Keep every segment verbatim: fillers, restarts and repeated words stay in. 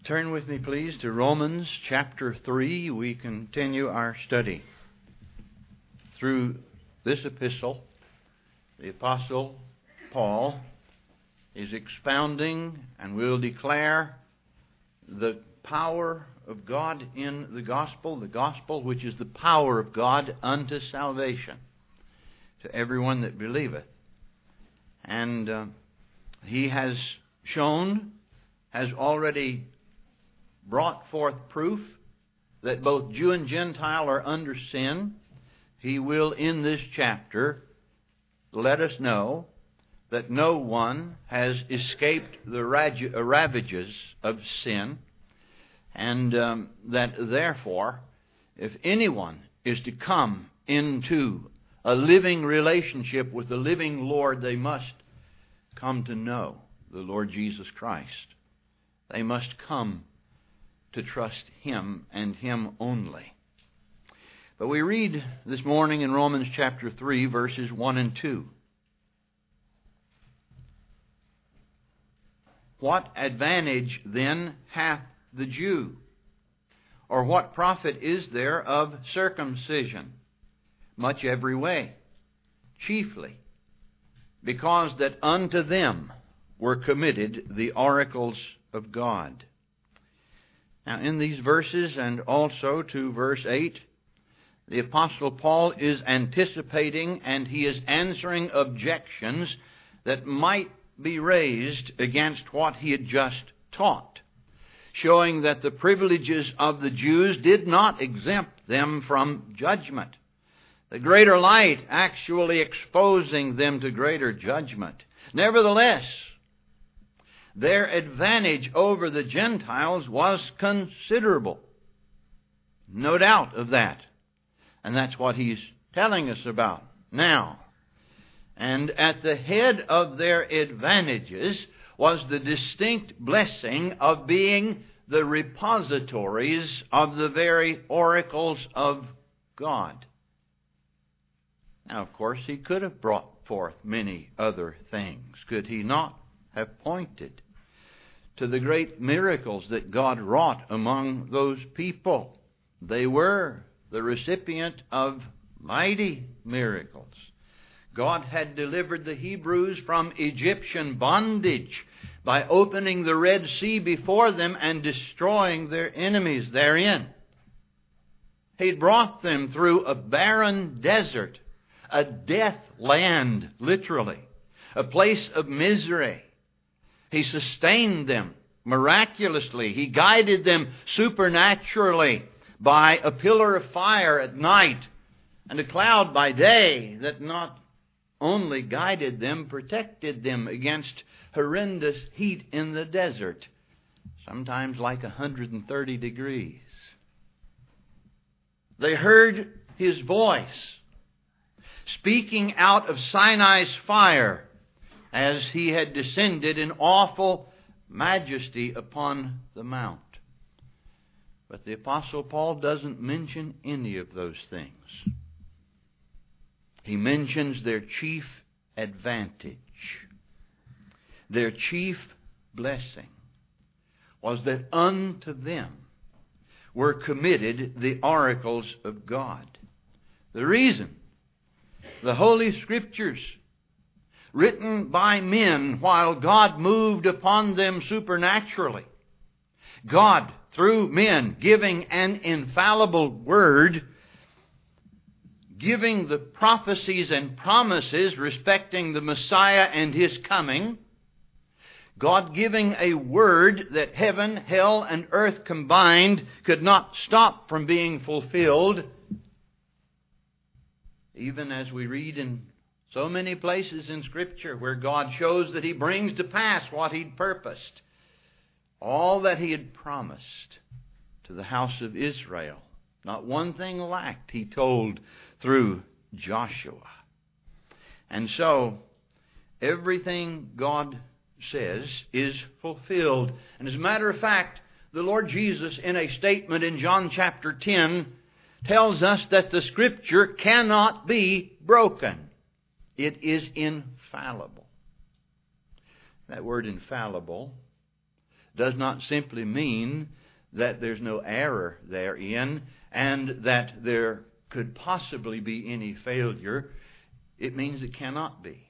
Turn with me, please, to Romans chapter three. We continue our study through this epistle. The Apostle Paul is expounding and will declare the power of God in the gospel, the gospel which is the power of God unto salvation to everyone that believeth. And uh, he has shown, has already brought forth proof that both Jew and Gentile are under sin. He will, in this chapter, let us know that no one has escaped the ravages of sin, and um, that therefore, if anyone is to come into a living relationship with the living Lord, they must come to know the Lord Jesus Christ. They must come to trust Him and Him only. But we read this morning in Romans chapter three, verses one and two. What advantage then hath the Jew? Or what profit is there of circumcision? Much every way, chiefly because that unto them were committed the oracles of God. Now, in these verses and also to verse eight, the Apostle Paul is anticipating and he is answering objections that might be raised against what he had just taught, showing that the privileges of the Jews did not exempt them from judgment. The greater light actually exposing them to greater judgment. Nevertheless, their advantage over the Gentiles was considerable. No doubt of that. And that's what he's telling us about now. And at the head of their advantages was the distinct blessing of being the repositories of the very oracles of God. Now, of course, he could have brought forth many other things. Could he not have pointed to the great miracles that God wrought among those people? They were the recipient of mighty miracles. God had delivered the Hebrews from Egyptian bondage by opening the Red Sea before them and destroying their enemies therein. He brought them through a barren desert, a death land, literally, a place of misery. He sustained them miraculously. He guided them supernaturally by a pillar of fire at night and a cloud by day that not only guided them, protected them against horrendous heat in the desert, sometimes like one hundred thirty degrees. They heard His voice speaking out of Sinai's fire as He had descended in awful majesty upon the mount. But the Apostle Paul doesn't mention any of those things. He mentions their chief advantage. Their chief blessing was that unto them were committed the oracles of God. The reason the Holy Scriptures, written by men while God moved upon them supernaturally, God, through men, giving an infallible word, giving the prophecies and promises respecting the Messiah and His coming, God giving a word that heaven, hell, and earth combined could not stop from being fulfilled, even as we read in so many places in Scripture where God shows that He brings to pass what He'd purposed. All that He had promised to the house of Israel. Not one thing lacked, He told through Joshua. And so, everything God says is fulfilled. And as a matter of fact, the Lord Jesus, in a statement in John chapter ten, tells us that the Scripture cannot be broken. It is infallible. That word infallible does not simply mean that there's no error therein and that there could possibly be any failure. It means it cannot be.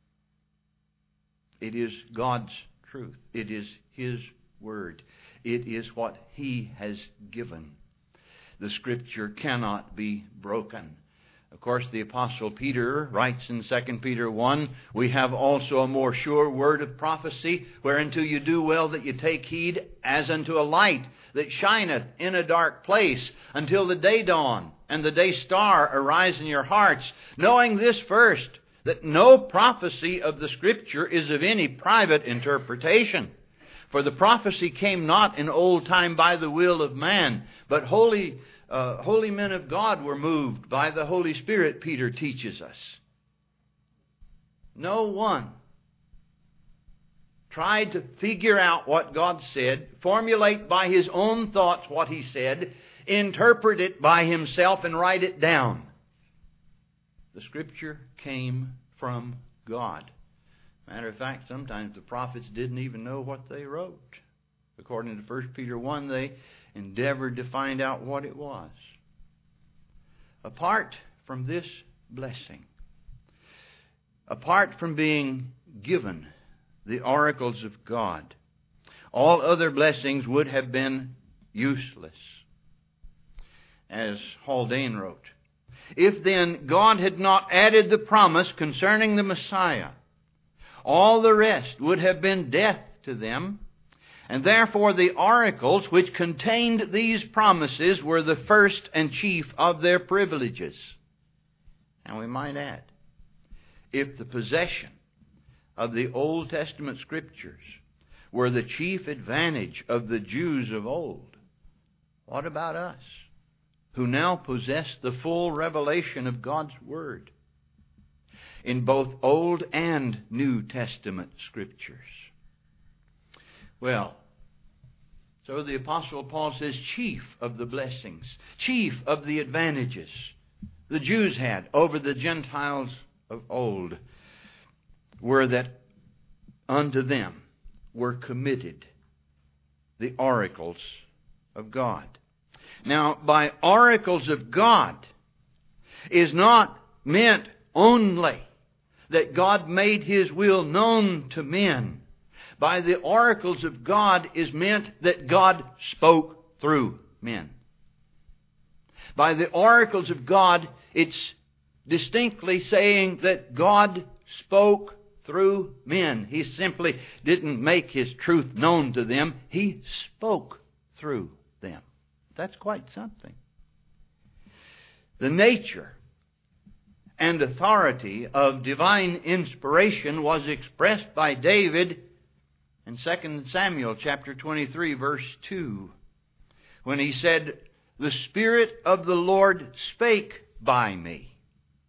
It is God's truth. It is His Word. It is what He has given. The Scripture cannot be broken. Of course, the Apostle Peter writes in Second Peter one, we have also a more sure word of prophecy, whereunto you do well that you take heed, as unto a light that shineth in a dark place, until the day dawn and the day star arise in your hearts, knowing this first, that no prophecy of the Scripture is of any private interpretation. For the prophecy came not in old time by the will of man, but holy uh, holy men of God were moved by the Holy Spirit, Peter teaches us. No one tried to figure out what God said, formulate by his own thoughts what He said, interpret it by himself, and write it down. The Scripture came from God. Matter of fact, sometimes the prophets didn't even know what they wrote. According to First Peter one, they endeavored to find out what it was. Apart from this blessing, apart from being given the oracles of God, all other blessings would have been useless. As Haldane wrote, if then God had not added the promise concerning the Messiah, all the rest would have been death to them, and therefore the oracles which contained these promises were the first and chief of their privileges. And we might add, if the possession of the Old Testament Scriptures were the chief advantage of the Jews of old, what about us, who now possess the full revelation of God's Word in both Old and New Testament Scriptures? Well, so the Apostle Paul says chief of the blessings, chief of the advantages the Jews had over the Gentiles of old were that unto them were committed the oracles of God. Now, by oracles of God is not meant only that God made His will known to men. By the oracles of God is meant that God spoke through men. By the oracles of God, it's distinctly saying that God spoke through men. He simply didn't make His truth known to them. He spoke through them. That's quite something. The nature and authority of divine inspiration was expressed by David in Second Samuel chapter twenty-three, verse two, when he said, the Spirit of the Lord spake by me,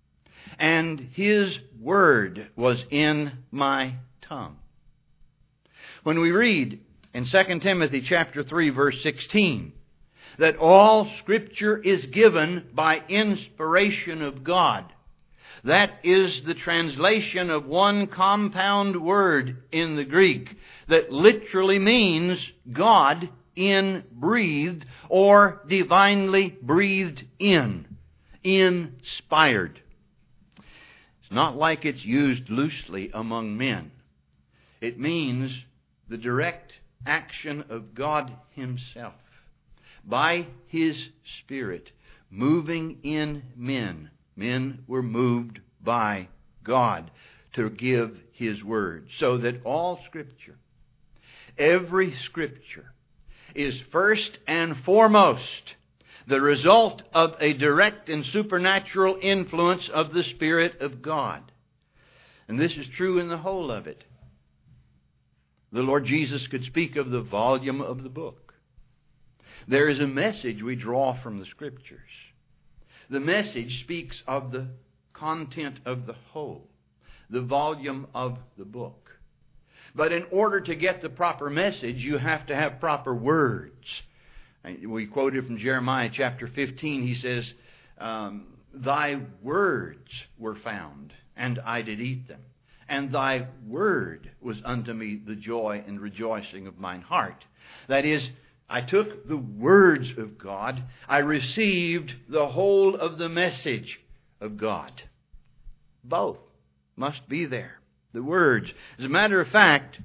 and His word was in my tongue. When we read in Second Timothy chapter three, verse sixteen, that all Scripture is given by inspiration of God, that is the translation of one compound word in the Greek that literally means God in-breathed or divinely breathed in, inspired. It's not like it's used loosely among men. It means the direct action of God Himself by His Spirit moving in men. Men were moved by God to give His Word, so that all Scripture, every Scripture, is first and foremost the result of a direct and supernatural influence of the Spirit of God. And this is true in the whole of it. The Lord Jesus could speak of the volume of the book. There is a message we draw from the Scriptures. The message speaks of the content of the whole, the volume of the book. But in order to get the proper message, you have to have proper words. We quoted from Jeremiah chapter fifteen. He says, um, Thy words were found, and I did eat them. and thy word was unto me the joy and rejoicing of mine heart. That is, I took the words of God. I received the whole of the message of God. Both must be there. The words. As a matter of fact,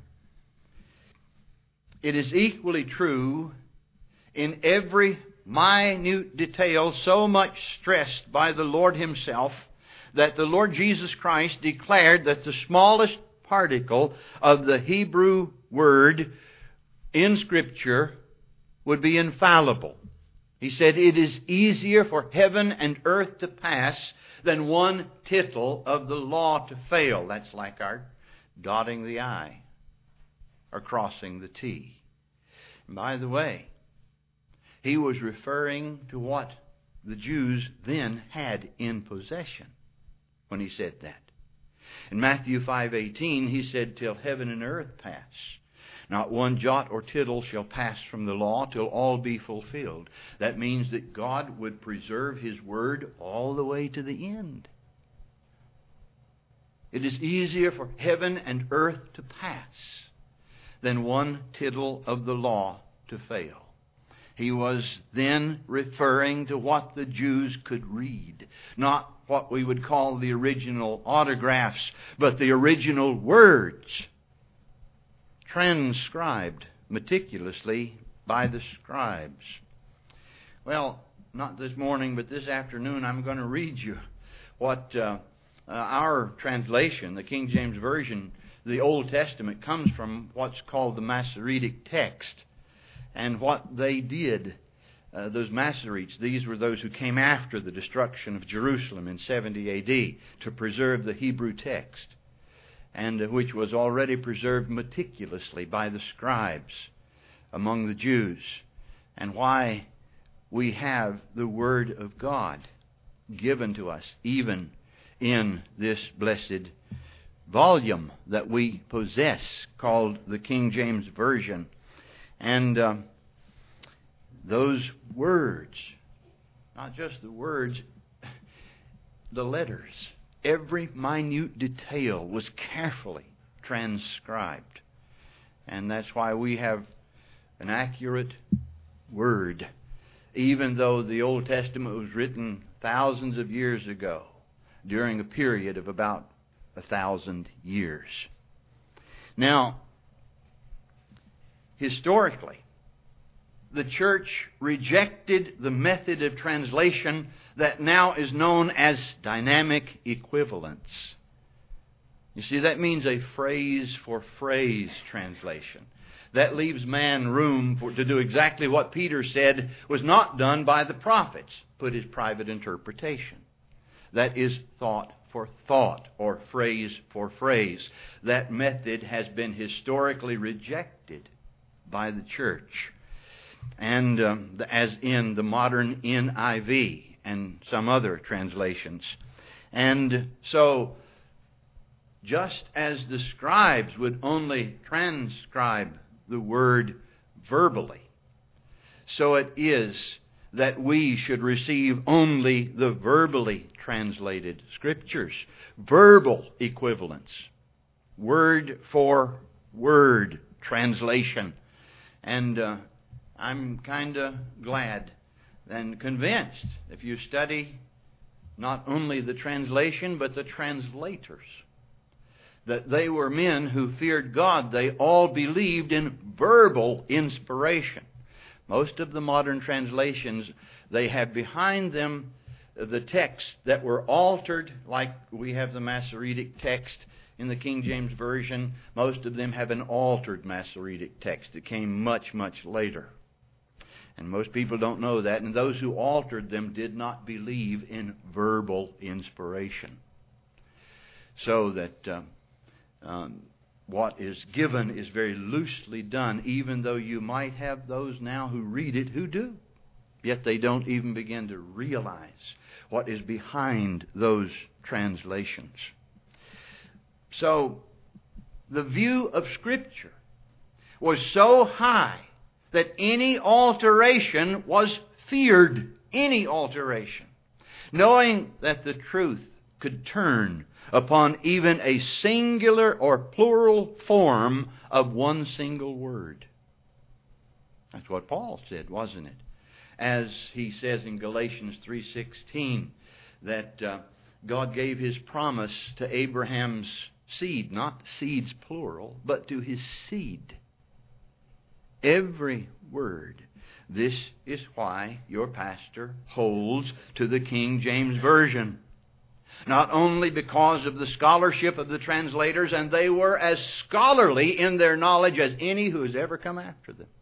it is equally true in every minute detail, so much stressed by the Lord Himself, that the Lord Jesus Christ declared that the smallest particle of the Hebrew word in Scripture would be infallible. He said, it is easier for heaven and earth to pass than one tittle of the law to fail. That's like our dotting the I or crossing the T. And by the way, He was referring to what the Jews then had in possession when He said that. In Matthew five eighteen, He said, till heaven and earth pass, not one jot or tittle shall pass from the law till all be fulfilled. That means that God would preserve His word all the way to the end. It is easier for heaven and earth to pass than one tittle of the law to fail. He was then referring to what the Jews could read, not what we would call the original autographs, but the original words, transcribed meticulously by the scribes. Well, not this morning, but this afternoon, I'm going to read you what uh, uh, our translation, the King James Version, the Old Testament, comes from what's called the Masoretic text. And what they did, uh, those Masoretes, these were those who came after the destruction of Jerusalem in seventy A D to preserve the Hebrew text, and uh, which was already preserved meticulously by the scribes among the Jews, and why we have the Word of God given to us even in this blessed volume that we possess called the King James Version. And uh, those words, not just the words, the letters, every minute detail was carefully transcribed. And that's why we have an accurate word, even though the Old Testament was written thousands of years ago, during a period of about a thousand years. Now, historically, the church rejected the method of translation that now is known as dynamic equivalence. You see, that means a phrase-for-phrase translation. That leaves man room for, to do exactly what Peter said was not done by the prophets, put his private interpretation. That is thought for thought, or phrase for phrase. That method has been historically rejected by the church, and um, as in the modern N I V and some other translations. And so, just as the scribes would only transcribe the word verbally, so it is that we should receive only the verbally translated Scriptures. Verbal equivalence. Word for word translation. And uh, I'm kind of glad and convinced, if you study not only the translation, but the translators, that they were men who feared God. They all believed in verbal inspiration. Most of the modern translations, they have behind them the texts that were altered, like we have the Masoretic text in the King James Version. Most of them have an altered Masoretic text that came much, much later. And most people don't know that. And those who altered them did not believe in verbal inspiration. So that uh, um, what is given is very loosely done, even though you might have those now who read it who do. Yet they don't even begin to realize what is behind those translations. So, the view of Scripture was so high that any alteration was feared. Any alteration. Knowing that the truth could turn upon even a singular or plural form of one single word. That's what Paul said, wasn't it? As he says in Galatians three sixteen, that uh, God gave His promise to Abraham's seed, not seeds plural, but to his seed. Every word. This is why your pastor holds to the King James Version. Not only because of the scholarship of the translators, and they were as scholarly in their knowledge as any who has ever come after them.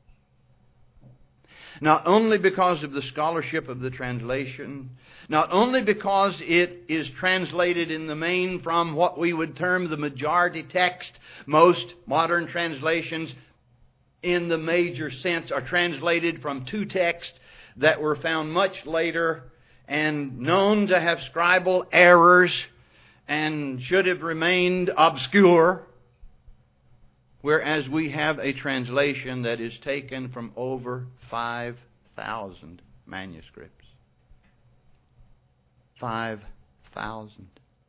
Not only because of the scholarship of the translation, not only because it is translated in the main from what we would term the majority text. Most modern translations in the major sense are translated from two texts that were found much later and known to have scribal errors and should have remained obscure. Whereas we have a translation that is taken from over five thousand manuscripts. five thousand.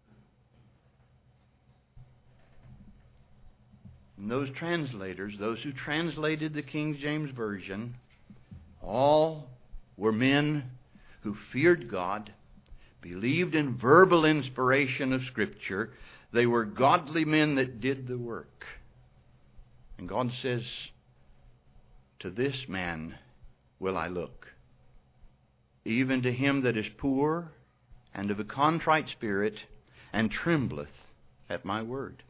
And those translators, those who translated the King James Version, all were men who feared God, believed in verbal inspiration of Scripture. They were godly men that did the work. And God says, to this man will I look, even to him that is poor and of a contrite spirit, and trembleth at my word.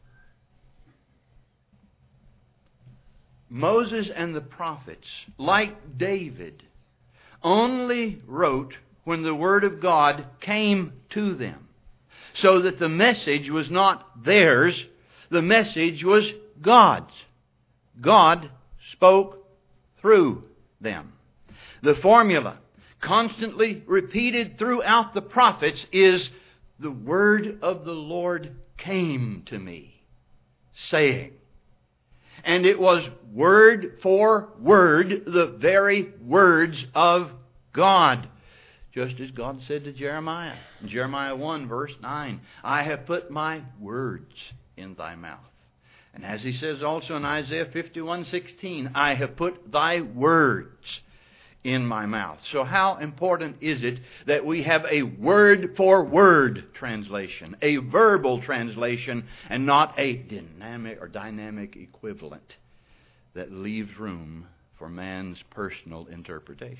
Moses and the prophets, like David, only wrote when the Word of God came to them. So that the message was not theirs, the message was God's. God spoke through them. The formula, constantly repeated throughout the prophets, is the word of the Lord came to me, saying. And it was word for word, the very words of God. Just as God said to Jeremiah, in Jeremiah one verse nine, I have put my words in thy mouth. And as He says also in Isaiah fifty-one sixteen, I have put thy words in my mouth. So how important is it that we have a word-for-word translation, a verbal translation, and not a dynamic or dynamic equivalent that leaves room for man's personal interpretations?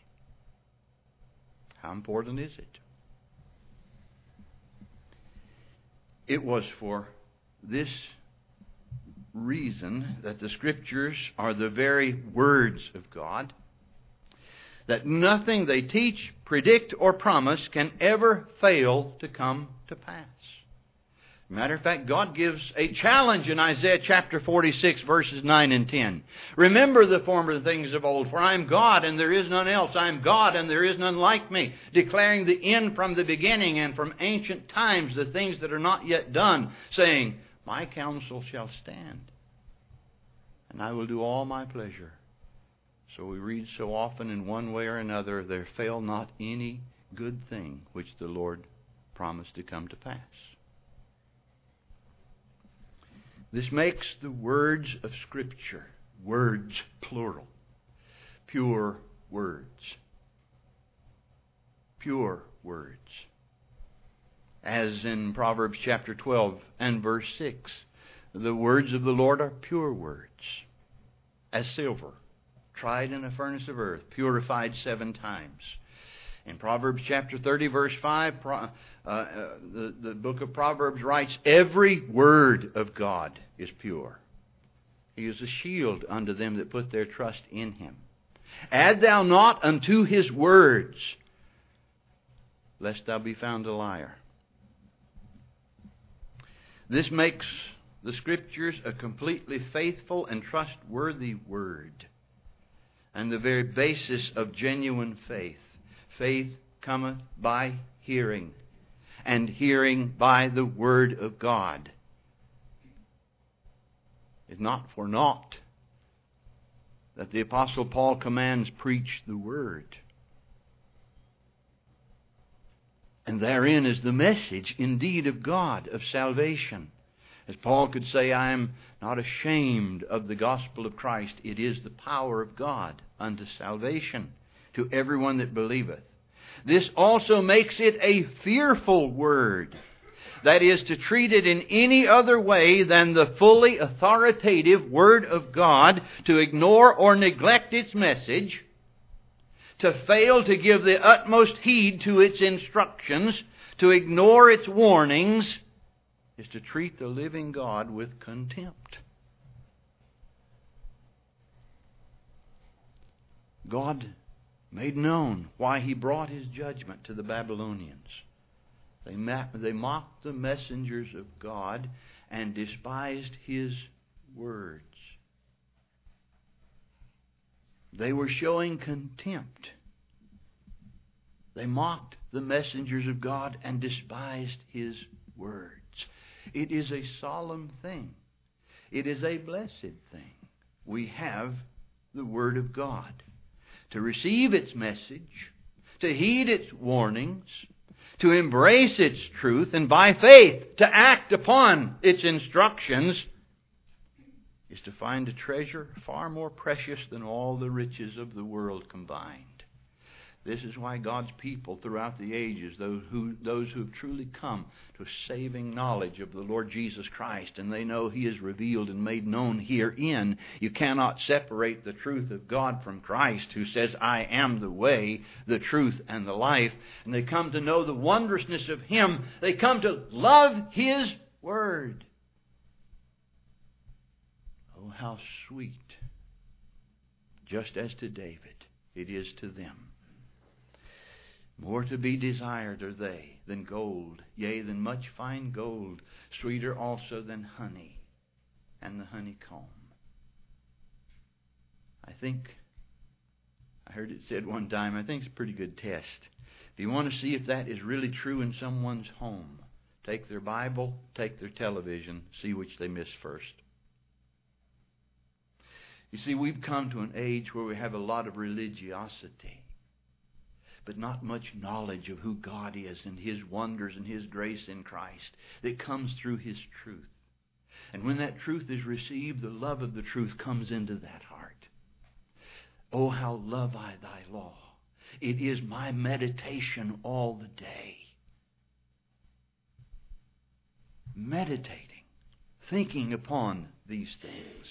How important is it? It was for this reason that the Scriptures are the very words of God, that nothing they teach, predict, or promise can ever fail to come to pass. Matter of fact, God gives a challenge in Isaiah chapter forty-six, verses nine and ten. Remember the former things of old, for I am God and there is none else. I am God and there is none like me, declaring the end from the beginning and from ancient times the things that are not yet done, saying, my counsel shall stand, and I will do all my pleasure. So we read so often in one way or another, there fail not any good thing which the Lord promised to come to pass. This makes the words of Scripture, words plural, pure words. Pure words. As in Proverbs chapter twelve and verse six, the words of the Lord are pure words, as silver, tried in a furnace of earth, purified seven times. In Proverbs chapter thirty, verse five, uh, uh, the, the book of Proverbs writes, every word of God is pure. He is a shield unto them that put their trust in Him. Add thou not unto His words, lest thou be found a liar. This makes the Scriptures a completely faithful and trustworthy word, and the very basis of genuine faith. Faith cometh by hearing, and hearing by the Word of God. It's not for naught that the Apostle Paul commands, preach the Word. And therein is the message, indeed, of God, of salvation. As Paul could say, I am not ashamed of the gospel of Christ. It is the power of God unto salvation to everyone that believeth. This also makes it a fearful word. That is, to treat it in any other way than the fully authoritative Word of God, to ignore or neglect its message, to fail to give the utmost heed to its instructions, to ignore its warnings, is to treat the living God with contempt. God made known why He brought His judgment to the Babylonians. They, ma- they mocked the messengers of God and despised His words. They were showing contempt. They mocked the messengers of God and despised His words. It is a solemn thing. It is a blessed thing. We have the Word of God. To receive its message, to heed its warnings, to embrace its truth, and by faith to act upon its instructions, is to find a treasure far more precious than all the riches of the world combined. This is why God's people throughout the ages, those who, those who have truly come to saving knowledge of the Lord Jesus Christ, and they know He is revealed and made known herein, you cannot separate the truth of God from Christ, who says, I am the way, the truth, and the life. And they come to know the wondrousness of Him. They come to love His Word. Oh, how sweet, just as to David, it is to them. More to be desired are they than gold, yea, than much fine gold, sweeter also than honey and the honeycomb. I think, I heard it said one time, I think it's a pretty good test. If you want to see if that is really true in someone's home, take their Bible, take their television, see which they miss first. You see, we've come to an age where we have a lot of religiosity, but not much knowledge of who God is and His wonders and His grace in Christ that comes through His truth. And when that truth is received, the love of the truth comes into that heart. Oh, how love I thy law. It is my meditation all the day. Meditating, thinking upon these things.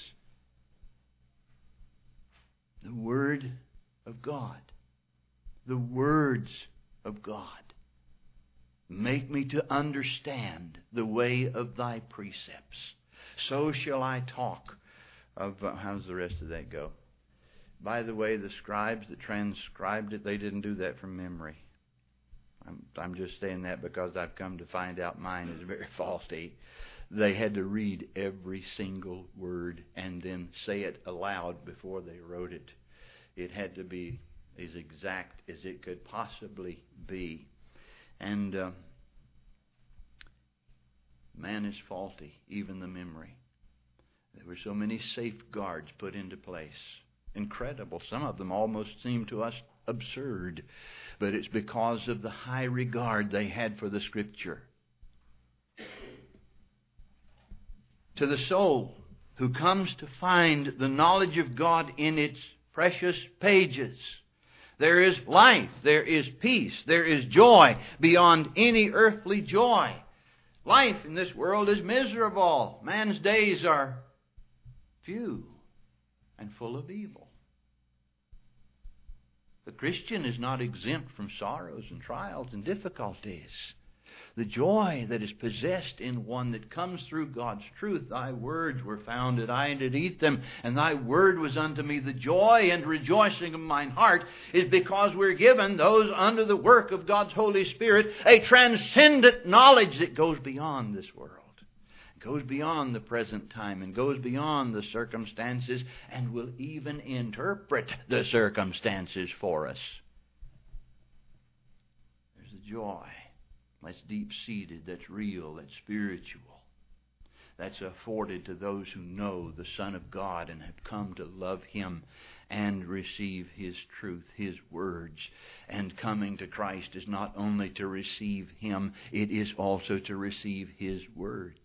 The Word of God. The words of God make me to understand the way of thy precepts. So shall I talk of... Uh, how does the rest of that go? By the way, the scribes that transcribed it, they didn't do that from memory. I'm, I'm just saying that because I've come to find out mine is very faulty. They had to read every single word and then say it aloud before they wrote it. It had to be as exact as it could possibly be. And uh, man is faulty, even the memory. There were so many safeguards put into place. Incredible. Some of them almost seem to us absurd. But it's because of the high regard they had for the Scripture. To the soul who comes to find the knowledge of God in its precious pages, there is life, there is peace, there is joy beyond any earthly joy. Life in this world is miserable. Man's days are few and full of evil. The Christian is not exempt from sorrows and trials and difficulties. The joy that is possessed in one that comes through God's truth. Thy words were found, and I did eat them, and thy word was unto me the joy and rejoicing of mine heart, is because we're given, those under the work of God's Holy Spirit, a transcendent knowledge that goes beyond this world. Goes beyond the present time and goes beyond the circumstances and will even interpret the circumstances for us. There's a joy that's deep-seated, that's real, that's spiritual. that's afforded to those who know the Son of God and have come to love Him and receive His truth, His words. And coming to Christ is not only to receive Him, it is also to receive His words.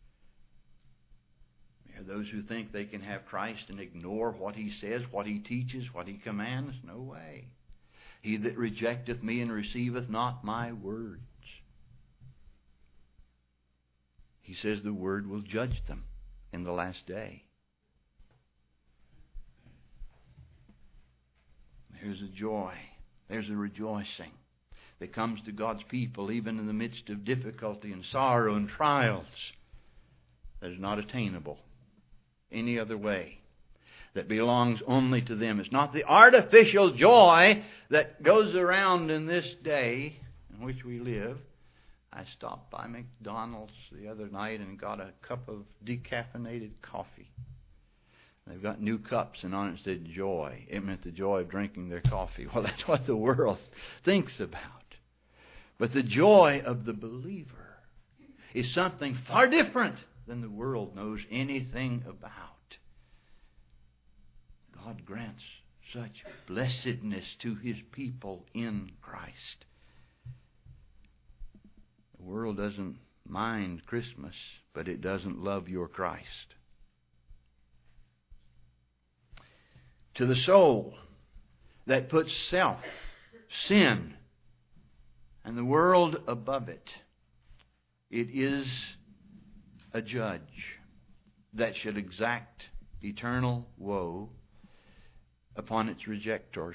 There are those who think they can have Christ and ignore what He says, what He teaches, what He commands. No way. He that rejecteth me and receiveth not my words. He says the Word will judge them in the last day. There's a joy. There's a rejoicing that comes to God's people even in the midst of difficulty and sorrow and trials that is not attainable any other way, that belongs only to them. It's not the artificial joy that goes around in this day in which we live. I stopped by McDonald's the other night and got a cup of decaffeinated coffee. They've got new cups, and on it said joy. It meant the joy of drinking their coffee. Well, that's what the world thinks about. But the joy of the believer is something far different than the world knows anything about. God grants such blessedness to His people in Christ. The world doesn't mind Christmas, but it doesn't love your Christ. To the soul that puts self, sin, and the world above it, it is a judge that should exact eternal woe upon its rejectors.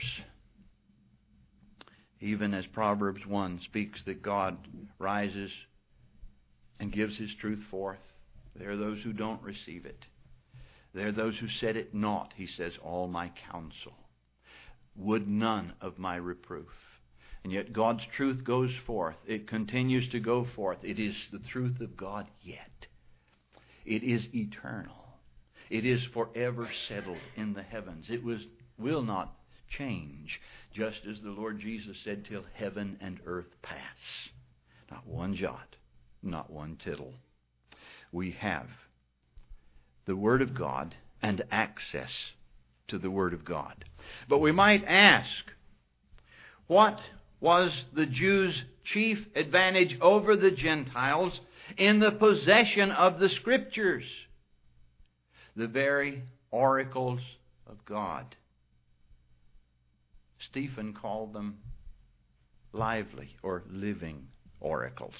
Even as Proverbs one speaks that God rises and gives His truth forth, there are those who don't receive it. There are those who set it naught. He says, all my counsel would none of my reproof. And yet God's truth goes forth. It continues to go forth. It is the truth of God yet. It is eternal. It is forever settled in the heavens. It was will not change, just as the Lord Jesus said, till heaven and earth pass. Not one jot, not one tittle. We have the Word of God and access to the Word of God. But we might ask, what was the Jews' chief advantage over the Gentiles in the possession of the Scriptures? The very oracles of God. Stephen called them lively or living oracles.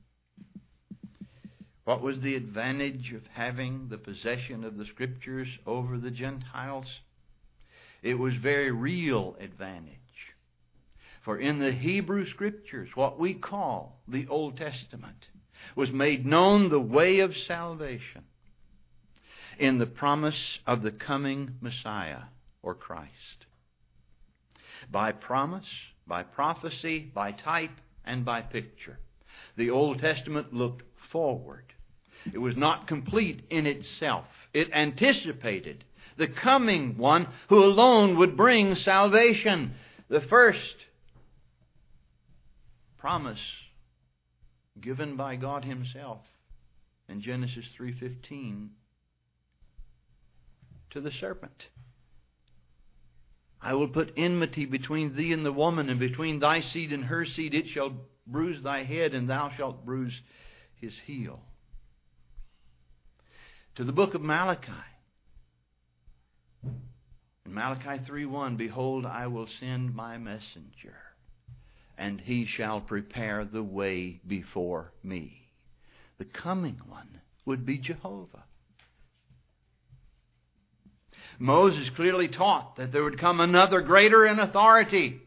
What was the advantage of having the possession of the Scriptures over the Gentiles? It was very real advantage. For in the Hebrew Scriptures, what we call the Old Testament, was made known the way of salvation in the promise of the coming Messiah or Christ. By promise, by prophecy, by type, and by picture. The Old Testament looked forward. It was not complete in itself. It anticipated the coming one who alone would bring salvation. The first promise given by God Himself in Genesis three fifteen to the serpent. I will put enmity between thee and the woman, and between thy seed and her seed. It shall bruise thy head, and thou shalt bruise his heel. To the book of Malachi. In Malachi three one, behold, I will send my messenger, and he shall prepare the way before me. The coming one would be Jehovah. Moses clearly taught that there would come another greater in authority,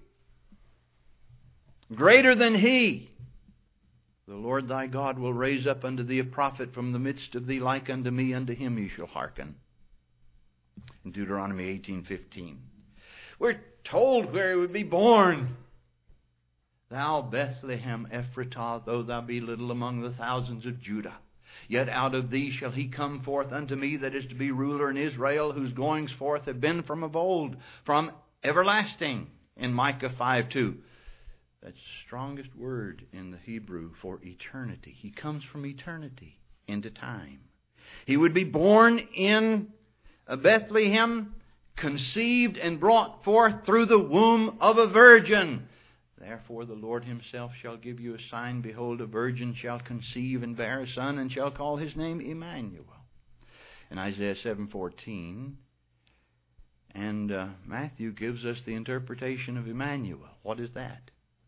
greater than he. The Lord thy God will raise up unto thee a prophet from the midst of thee, like unto me. Unto him you shall hearken. In Deuteronomy eighteen fifteen. We're told where he would be born. Thou Bethlehem Ephratah, though thou be little among the thousands of Judah, yet out of thee shall he come forth unto me that is to be ruler in Israel, whose goings forth have been from of old, from everlasting. In Micah five two. That's the strongest word in the Hebrew for eternity. He comes from eternity into time. He would be born in Bethlehem, conceived and brought forth through the womb of a virgin. Therefore the Lord Himself shall give you a sign. Behold, a virgin shall conceive and bear a son, and shall call His name Emmanuel. In Isaiah seven fourteen, and uh, Matthew gives us the interpretation of Emmanuel. What is that?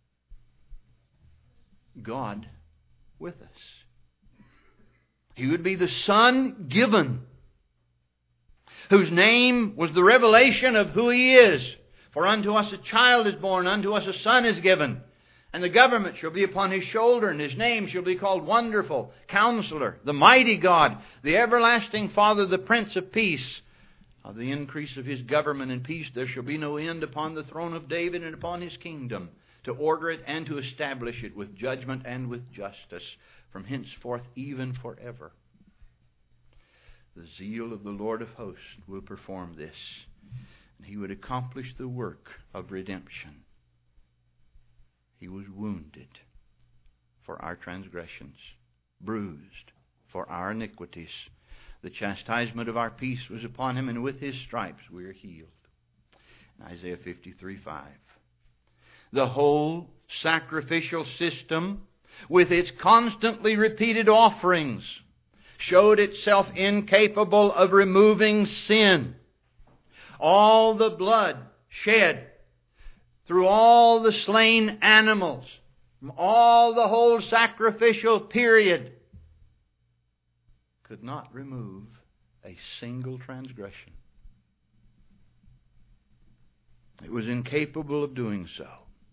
God with us. He would be the Son given, whose name was the revelation of who He is. For unto us a child is born, unto us a son is given, and the government shall be upon His shoulder, and His name shall be called Wonderful, Counselor, the Mighty God, the Everlasting Father, the Prince of Peace. Of the increase of His government and peace there shall be no end upon the throne of David and upon His kingdom, to order it and to establish it with judgment and with justice, from henceforth even forever. The zeal of the Lord of hosts will perform this, and He would accomplish the work of redemption. He was wounded for our transgressions, bruised for our iniquities. The chastisement of our peace was upon Him, and with His stripes we are healed. In Isaiah fifty-three five. The whole sacrificial system, with its constantly repeated offerings, showed itself incapable of removing sin. All the blood shed through all the slain animals, all the whole sacrificial period, could not remove a single transgression. It was incapable of doing so,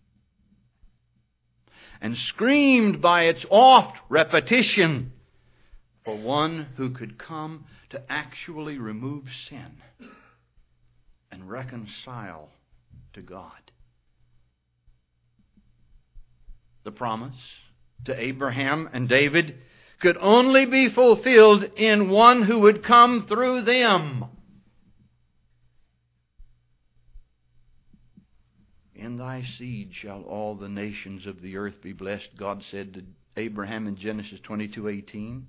and screamed by its oft repetition for one who could come to actually remove sin and reconcile to God. The promise to Abraham and David could only be fulfilled in one who would come through them. In thy seed shall all the nations of the earth be blessed, God said to Abraham in Genesis twenty-two eighteen.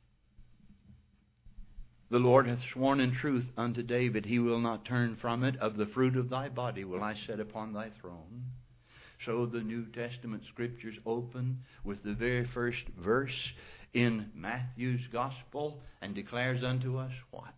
The Lord hath sworn in truth unto David, He will not turn from it. Of the fruit of thy body will I set upon thy throne. So the New Testament Scriptures open with the very first verse in Matthew's Gospel, and declares unto us what?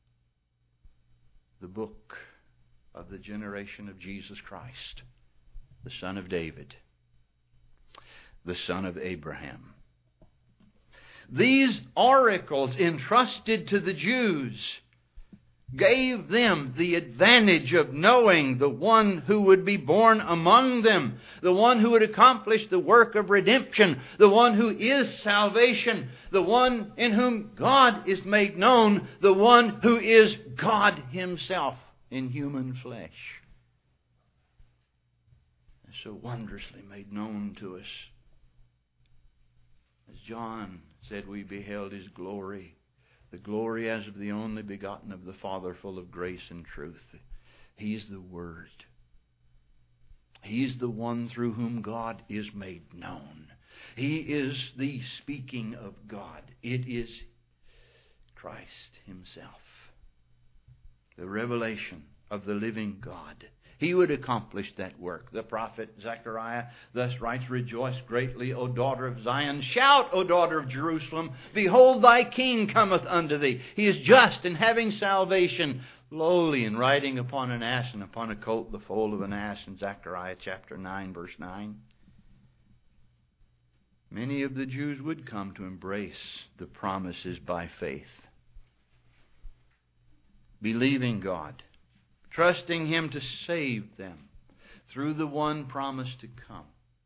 The book of the generation of Jesus Christ, the son of David, the son of Abraham. These oracles entrusted to the Jews gave them the advantage of knowing the one who would be born among them, the one who would accomplish the work of redemption, the one who is salvation, the one in whom God is made known, the one who is God Himself in human flesh. And so wondrously made known to us. As John said, we beheld His glory, the glory as of the only begotten of the Father, full of grace and truth. He's the Word. He's the one through whom God is made known. He is the speaking of God. It is Christ Himself, the revelation of the living God. He would accomplish that work. The prophet Zechariah thus writes, Rejoice greatly, O daughter of Zion. Shout, O daughter of Jerusalem. Behold, thy king cometh unto thee. He is just and having salvation, lowly and riding upon an ass, and upon a colt the foal of an ass, in Zechariah chapter nine, verse nine. Many of the Jews would come to embrace the promises by faith, believing God, trusting Him to save them through the one promised to come.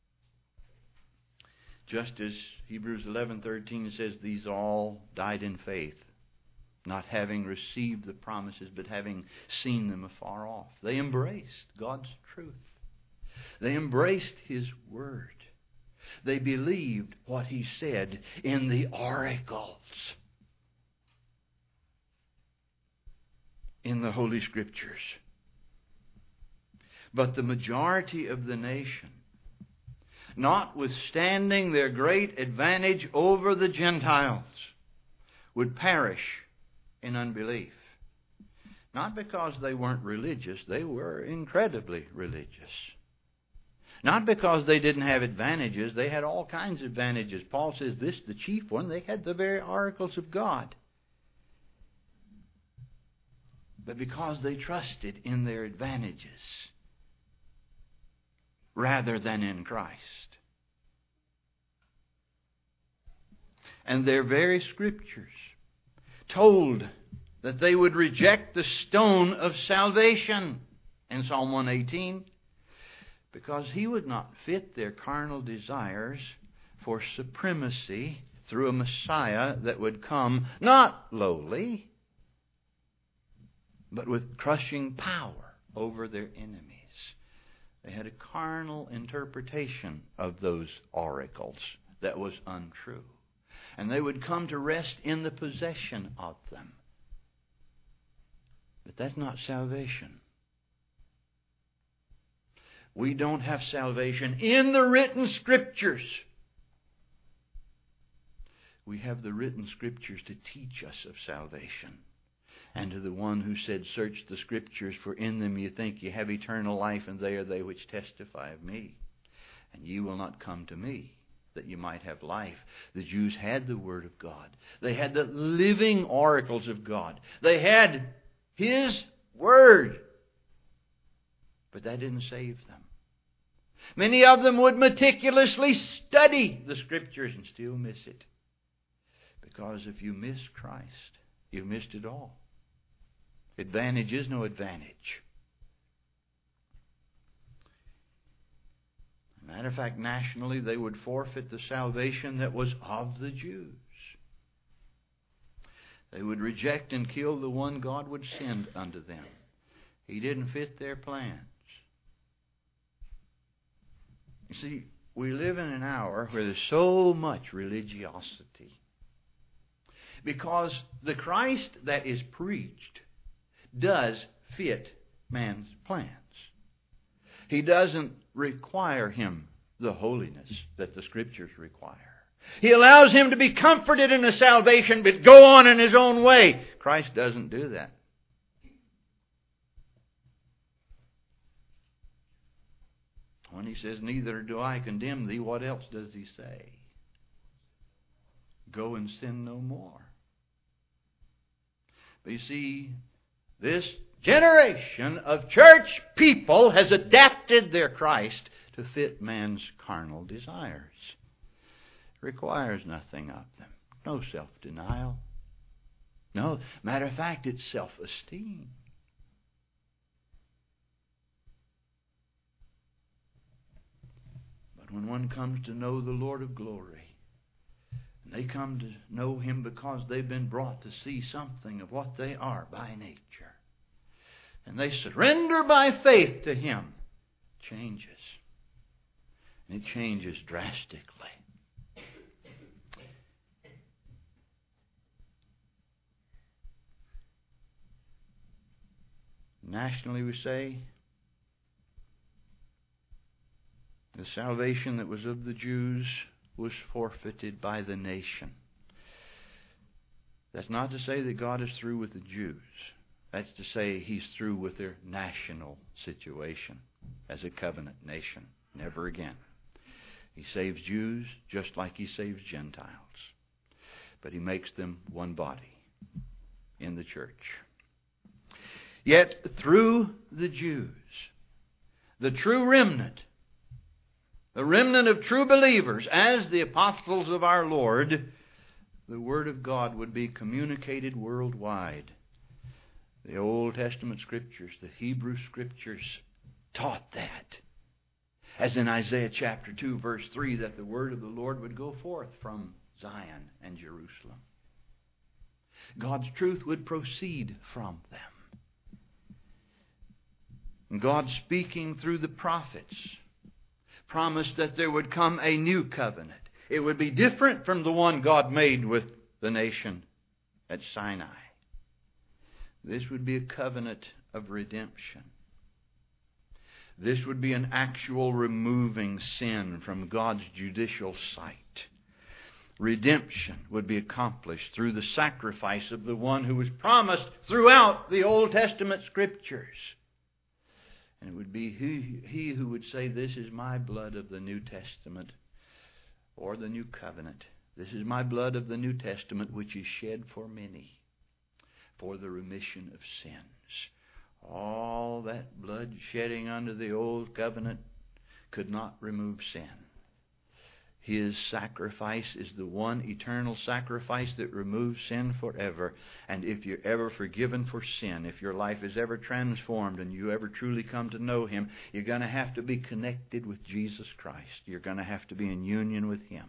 Just as Hebrews eleven thirteen says, these all died in faith, not having received the promises, but having seen them afar off. They embraced God's truth. They embraced His Word. They believed what He said in the oracles, in the Holy Scriptures. But the majority of the nation, notwithstanding their great advantage over the Gentiles, would perish in unbelief. Not because they weren't religious, they were incredibly religious. Not because they didn't have advantages, they had all kinds of advantages. Paul says this, the chief one, they had the very oracles of God. But because they trusted in their advantages rather than in Christ. And their very scriptures told that they would reject the stone of salvation in Psalm one eighteen, because He would not fit their carnal desires for supremacy through a Messiah that would come not lowly, but with crushing power over their enemies. They had a carnal interpretation of those oracles that was untrue. And they would come to rest in the possession of them. But that's not salvation. We don't have salvation in the written Scriptures. We have the written Scriptures to teach us of salvation. And to the one who said, search the Scriptures, for in them you think you have eternal life, and they are they which testify of me. And ye will not come to me, that you might have life. The Jews had the Word of God. They had the living oracles of God. They had His Word. But that didn't save them. Many of them would meticulously study the Scriptures and still miss it. Because if you miss Christ, you've missed it all. Advantage is no advantage. Matter of fact, nationally, they would forfeit the salvation that was of the Jews. They would reject and kill the one God would send unto them. He didn't fit their plans. You see, we live in an hour where there's so much religiosity. Because the Christ that is preached does fit man's plans. He doesn't require him the holiness that the Scriptures require. He allows him to be comforted in the salvation, but go on in his own way. Christ doesn't do that. When he says, neither do I condemn thee, what else does he say? Go and sin no more. But you see, this generation of church people has adapted their Christ to fit man's carnal desires. It requires nothing of them. No self-denial. No, matter of fact, it's self-esteem. But when one comes to know the Lord of glory, and they come to know Him because they've been brought to see something of what they are by nature, and they surrender by faith to Him, it changes. And it changes drastically. Nationally, we say, the salvation that was of the Jews was forfeited by the nation. That's not to say that God is through with the Jews. That's to say He's through with their national situation as a covenant nation. Never again. He saves Jews just like He saves Gentiles. But He makes them one body in the church. Yet through the Jews, the true remnant, the remnant of true believers, as the apostles of our Lord, the Word of God would be communicated worldwide. The Old Testament Scriptures, the Hebrew Scriptures taught that. As in Isaiah chapter two, verse three, that the word of the Lord would go forth from Zion and Jerusalem. God's truth would proceed from them. And God, speaking through the prophets, promised that there would come a new covenant. It would be different from the one God made with the nation at Sinai. This would be a covenant of redemption. This would be an actual removing sin from God's judicial sight. redemption would be accomplished through the sacrifice of the one who was promised throughout the Old Testament Scriptures. And it would be he, he who would say, "This is my blood of the New Testament," or the New Covenant. "This is my blood of the New Testament, which is shed for many, for the remission of sins." All that blood shedding under the Old Covenant could not remove sin. His sacrifice is the one eternal sacrifice that removes sin forever. And if you're ever forgiven for sin, if your life is ever transformed and you ever truly come to know Him, you're going to have to be connected with Jesus Christ. You're going to have to be in union with Him.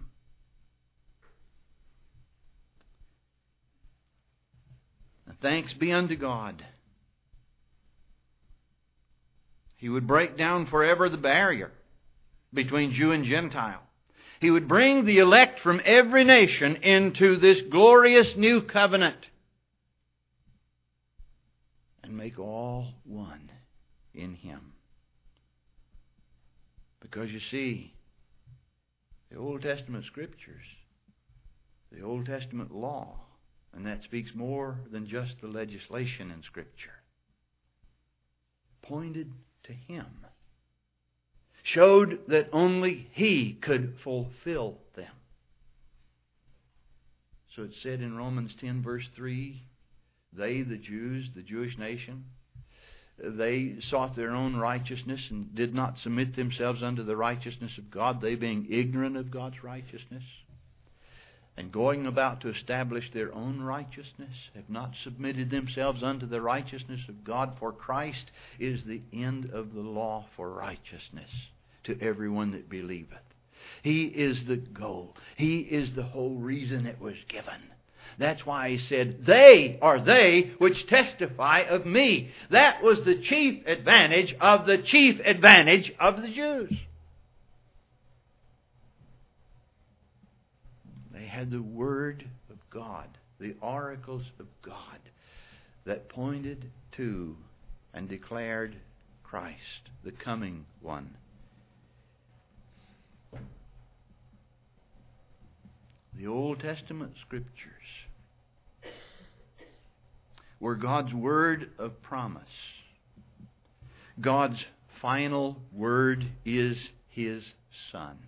And thanks be unto God. He would break down forever the barrier between Jew and Gentile. He would bring the elect from every nation into this glorious new covenant and make all one in Him. Because you see, the Old Testament Scriptures, the Old Testament law, and that speaks more than just the legislation in Scripture, pointed to Him. Showed that only He could fulfill them. So it said in Romans ten verse three, they, the Jews, the Jewish nation, they sought their own righteousness and did not submit themselves unto the righteousness of God, they being ignorant of God's righteousness, and going about to establish their own righteousness, have not submitted themselves unto the righteousness of God. For Christ is the end of the law for righteousness to everyone that believeth. He is the goal. He is the whole reason it was given. That's why He said, "They are they which testify of me." That was the chief advantage of the chief advantage of the Jews. They had the Word of God, the oracles of God, that pointed to and declared Christ, the coming one. The Old Testament Scriptures were God's word of promise. God's final word is His Son.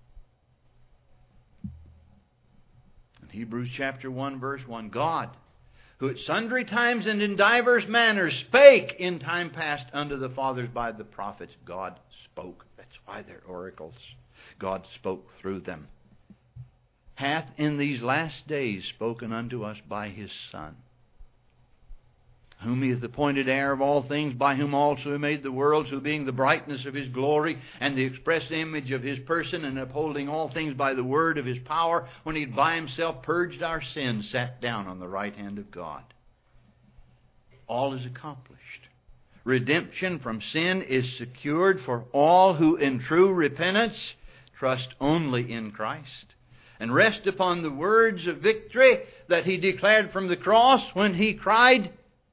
In Hebrews chapter one verse one, God, who at sundry times and in divers manners spake in time past unto the fathers by the prophets. God spoke. That's why they're oracles. God spoke through them. Hath in these last days spoken unto us by His Son, whom He hath appointed heir of all things, by whom also He made the worlds, who being the brightness of His glory and the express image of His person, and upholding all things by the word of His power, when He had by Himself purged our sins, sat down on the right hand of God. All is accomplished. Redemption from sin is secured for all who in true repentance trust only in Christ, and rest upon the words of victory that He declared from the cross when He cried,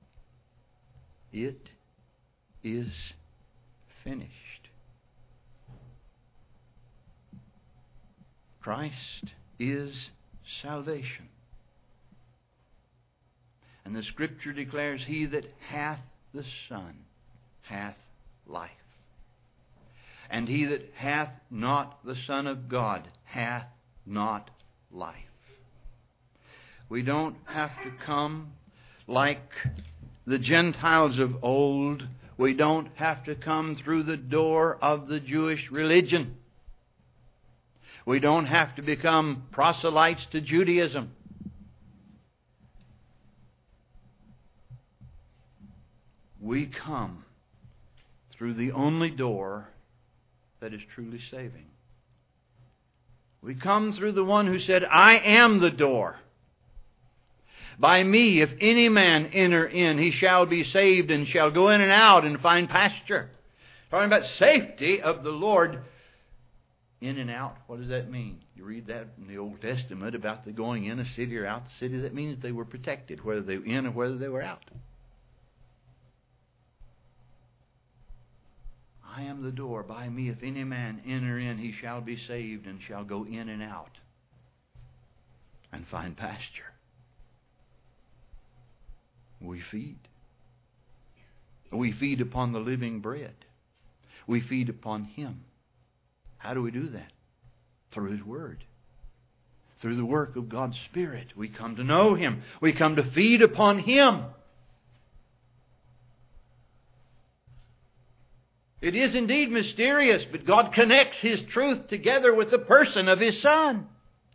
"It is finished." Christ is salvation. And the Scripture declares, "He that hath the Son hath life. And he that hath not the Son of God hath not life." We don't have to come like the Gentiles of old. We don't have to come through the door of the Jewish religion. We don't have to become proselytes to Judaism. We come through the only door that is truly saving. We come through the one who said, "I am the door. By me, if any man enter in, he shall be saved and shall go in and out and find pasture." Talking about safety of the Lord. In and out, what does that mean? You read that in the Old Testament about the going in a city or out the city. That means they were protected, whether they were in or whether they were out. "I am the door. By me, if any man enter in, he shall be saved and shall go in and out." and find pasture. We feed. We feed upon the living bread. We feed upon Him. How do we do that? Through His Word. Through the work of God's Spirit. We come to know Him. We come to feed upon Him. It is indeed mysterious, but God connects His truth together with the person of His Son.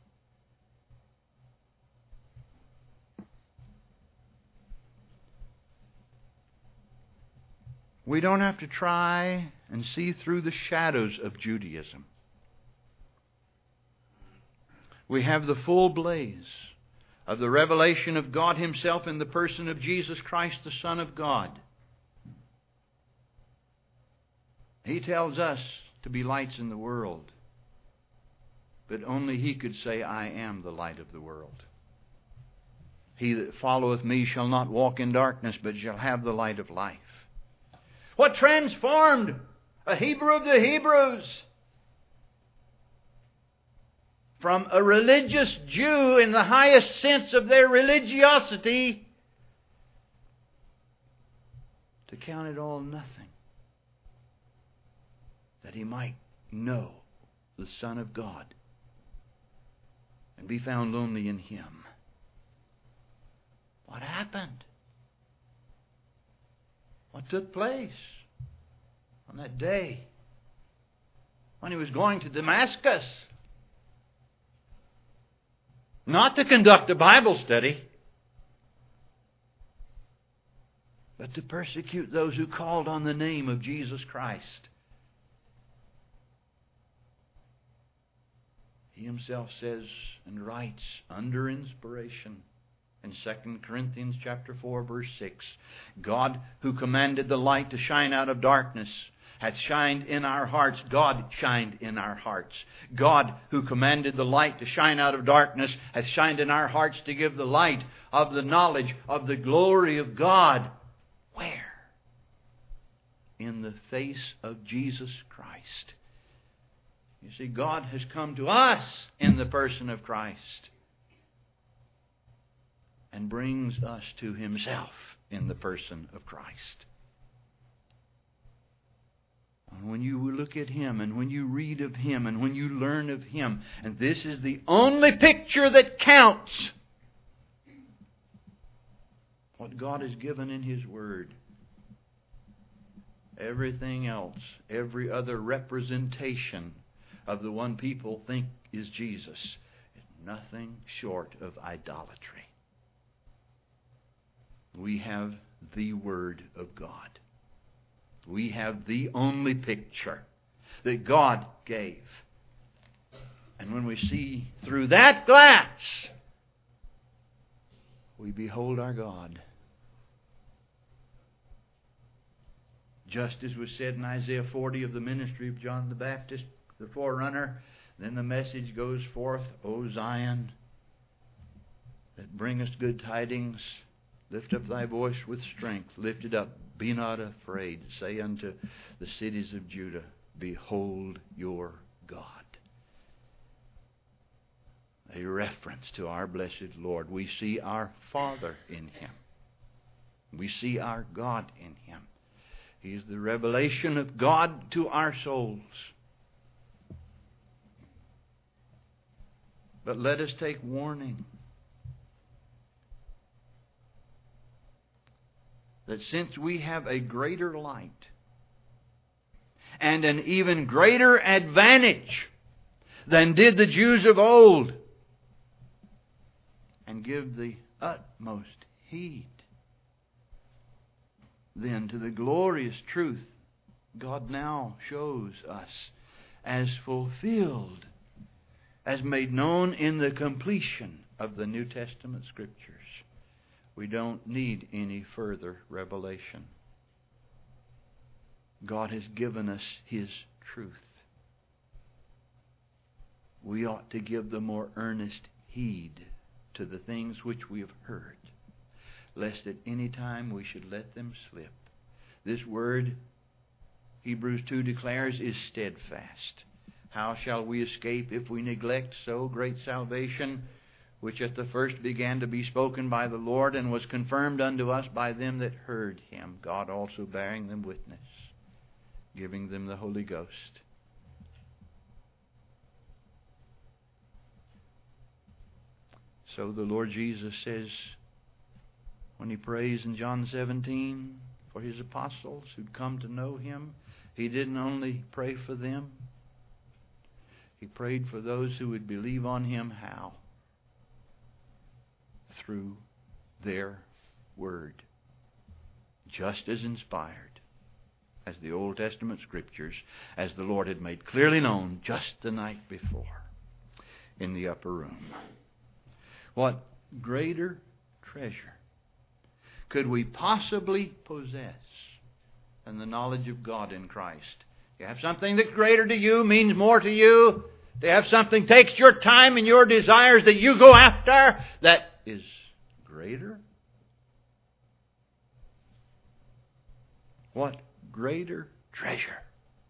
We don't have to try and see through the shadows of Judaism. We have the full blaze of the revelation of God Himself in the person of Jesus Christ, the Son of God. He tells us to be lights in the world, but only He could say, I am the light of the world. He that followeth me shall not walk in darkness, but shall have the light of life. What transformed a Hebrew of the Hebrews from a religious Jew in the highest sense of their religiosity to count it all nothing, that he might know the Son of God and be found only in Him. What happened? What took place on that day when he was going to Damascus? Not to conduct a Bible study, but to persecute those who called on the name of Jesus Christ. He himself says and writes under inspiration in Second Corinthians chapter four, verse six, God who commanded the light to shine out of darkness hath shined in our hearts. God shined in our hearts. God who commanded the light to shine out of darkness hath shined in our hearts to give the light of the knowledge of the glory of God. Where? In the face of Jesus Christ. You see, God has come to us in the person of Christ and brings us to Himself in the person of Christ. And when you look at Him, and when you read of Him, and when you learn of Him, and this is the only picture that counts, what God has given in His Word. Everything else, every other representation of the one people think is Jesus, is nothing short of idolatry. We have the Word of God. We have the only picture that God gave. And when we see through that glass, we behold our God. Just as was said in Isaiah forty of the ministry of John the Baptist, the forerunner, then the message goes forth, O Zion, that bringest good tidings, lift up thy voice with strength, lift it up, be not afraid. Say unto the cities of Judah, behold your God. A reference to our blessed Lord. We see our Father in Him. We see our God in Him. He is the revelation of God to our souls. But let us take warning that since we have a greater light and an even greater advantage than did the Jews of old, and give the utmost heed then to the glorious truth God now shows us as fulfilled, as made known in the completion of the New Testament Scriptures. We don't need any further revelation. God has given us His truth. We ought to give the more earnest heed to the things which we have heard, lest at any time we should let them slip. This word, Hebrews two declares, is steadfast. How shall we escape if we neglect so great salvation, which at the first began to be spoken by the Lord, and was confirmed unto us by them that heard him, God also bearing them witness, giving them the Holy Ghost. So the Lord Jesus says, when He prays in John seventeen for His apostles who'd come to know Him, He didn't only pray for them. He prayed for those who would believe on Him. How? Through their Word. Just as inspired as the Old Testament Scriptures, as the Lord had made clearly known just the night before in the upper room. What greater treasure could we possibly possess than the knowledge of God in Christ? You have something that's greater to you, means more to you. To have something takes your time and your desires that you go after, that is greater. What greater treasure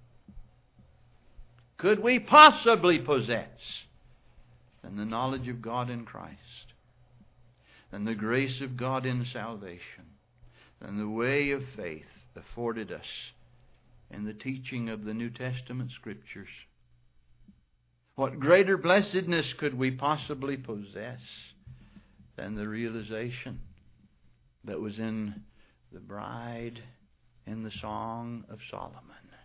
could we possibly possess than the knowledge of God in Christ, than the grace of God in salvation, than the way of faith afforded us in the teaching of the New Testament Scriptures? What greater blessedness could we possibly possess than the realization that was in the bride in the Song of Solomon?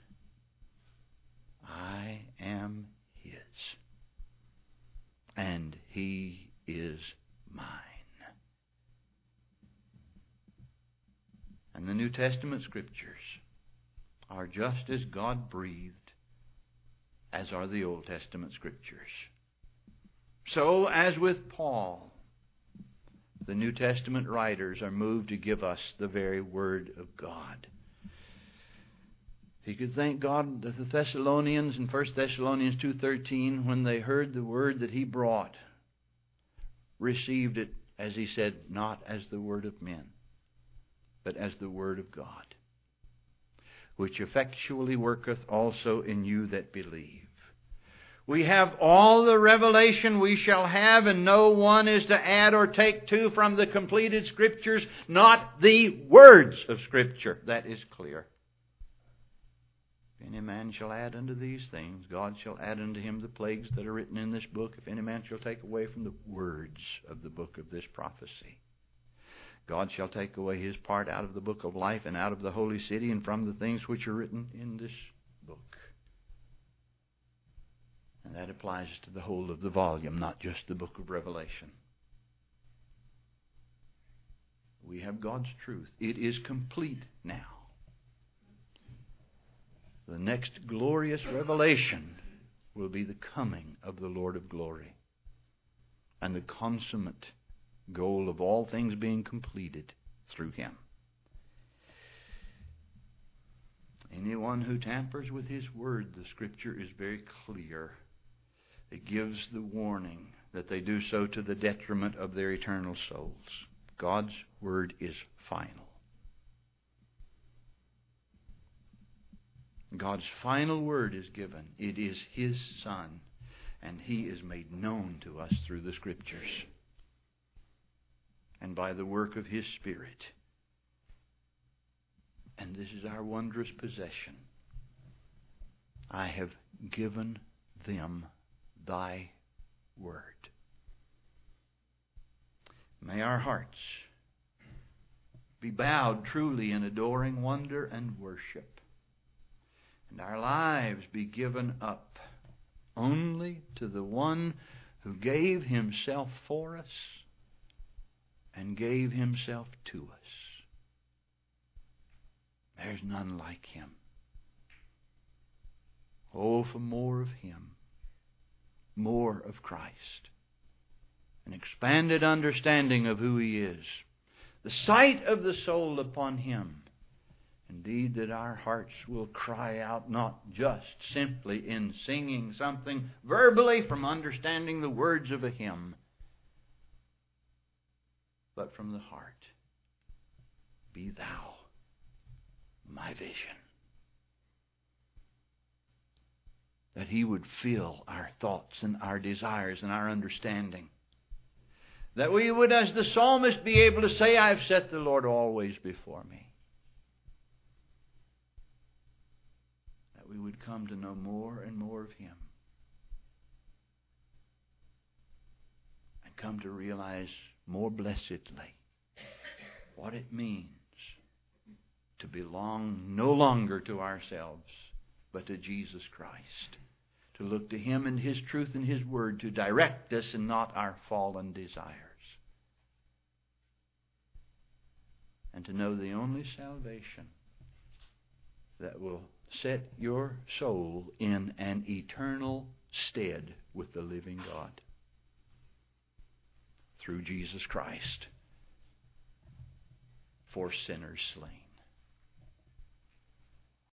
I am His, and He is mine. And the New Testament Scriptures are just as God-breathed as are the Old Testament Scriptures. So, as with Paul, the New Testament writers are moved to give us the very Word of God. He could thank God that the Thessalonians in First Thessalonians two thirteen, when they heard the Word that he brought, received it, as he said, not as the word of men, but as the Word of God, which effectually worketh also in you that believe. We have all the revelation we shall have, and no one is to add or take to from the completed Scriptures, not the words of Scripture. That is clear. If any man shall add unto these things, God shall add unto him the plagues that are written in this book. If any man shall take away from the words of the book of this prophecy, God shall take away his part out of the book of life and out of the holy city and from the things which are written in this book. And that applies to the whole of the volume, not just the book of Revelation. We have God's truth. It is complete now. The next glorious revelation will be the coming of the Lord of glory and the consummate goal of all things being completed through Him. Anyone who tampers with His Word, the Scripture is very clear. It gives the warning that they do so to the detriment of their eternal souls. God's Word is final. God's final word is given. It is His Son, and He is made known to us through the Scriptures and by the work of His Spirit. And this is our wondrous possession. I have given them Thy Word. May our hearts be bowed truly in adoring wonder and worship, and our lives be given up only to the One who gave Himself for us and gave Himself to us. There's none like Him. Oh, for more of Him, more of Christ, an expanded understanding of who He is, the sight of the soul upon Him. Indeed, that our hearts will cry out, not just simply in singing something verbally from understanding the words of a hymn, but from the heart. Be Thou my vision. That He would fill our thoughts and our desires and our understanding. That we would, as the psalmist, be able to say, I've set the Lord always before me. That we would come to know more and more of Him. And come to realize more blessedly what it means to belong no longer to ourselves, but to Jesus Christ. To look to Him and His truth and His Word to direct us and not our fallen desires. And to know the only salvation that will set your soul in an eternal stead with the living God. Through Jesus Christ, for sinners slain.